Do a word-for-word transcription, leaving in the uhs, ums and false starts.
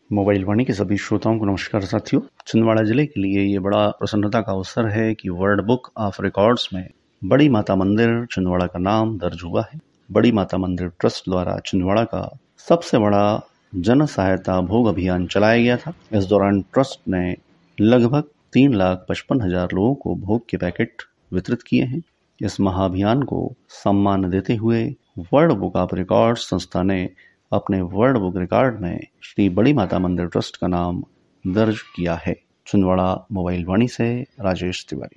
Mobile वाणी के सभी श्रोताओं को नमस्कार साथियों। छिंदवाड़ा जिले के लिए ये बड़ा प्रसन्नता का अवसर है कि वर्ल्ड बुक ऑफ रिकॉर्ड्स में बड़ी माता मंदिर छिंदवाड़ा का नाम दर्ज हुआ है। बड़ी माता मंदिर ट्रस्ट द्वारा छिंदवाड़ा का सबसे बड़ा जन सहायता भोग अभियान चलाया गया था। इस दौरान ट्रस्ट ने लगभग तीन लाख पचपन हजार लोगों को भोग के पैकेट वितरित किए हैं। इस महाअभियान को सम्मान देते हुए वर्ल्ड बुक ऑफ रिकॉर्ड्स संस्था ने अपने वर्ल्ड बुक रिकॉर्ड में श्री बड़ी माता मंदिर ट्रस्ट का नाम दर्ज किया है। छिंदवाड़ा मोबाइल वाणी से राजेश तिवारी।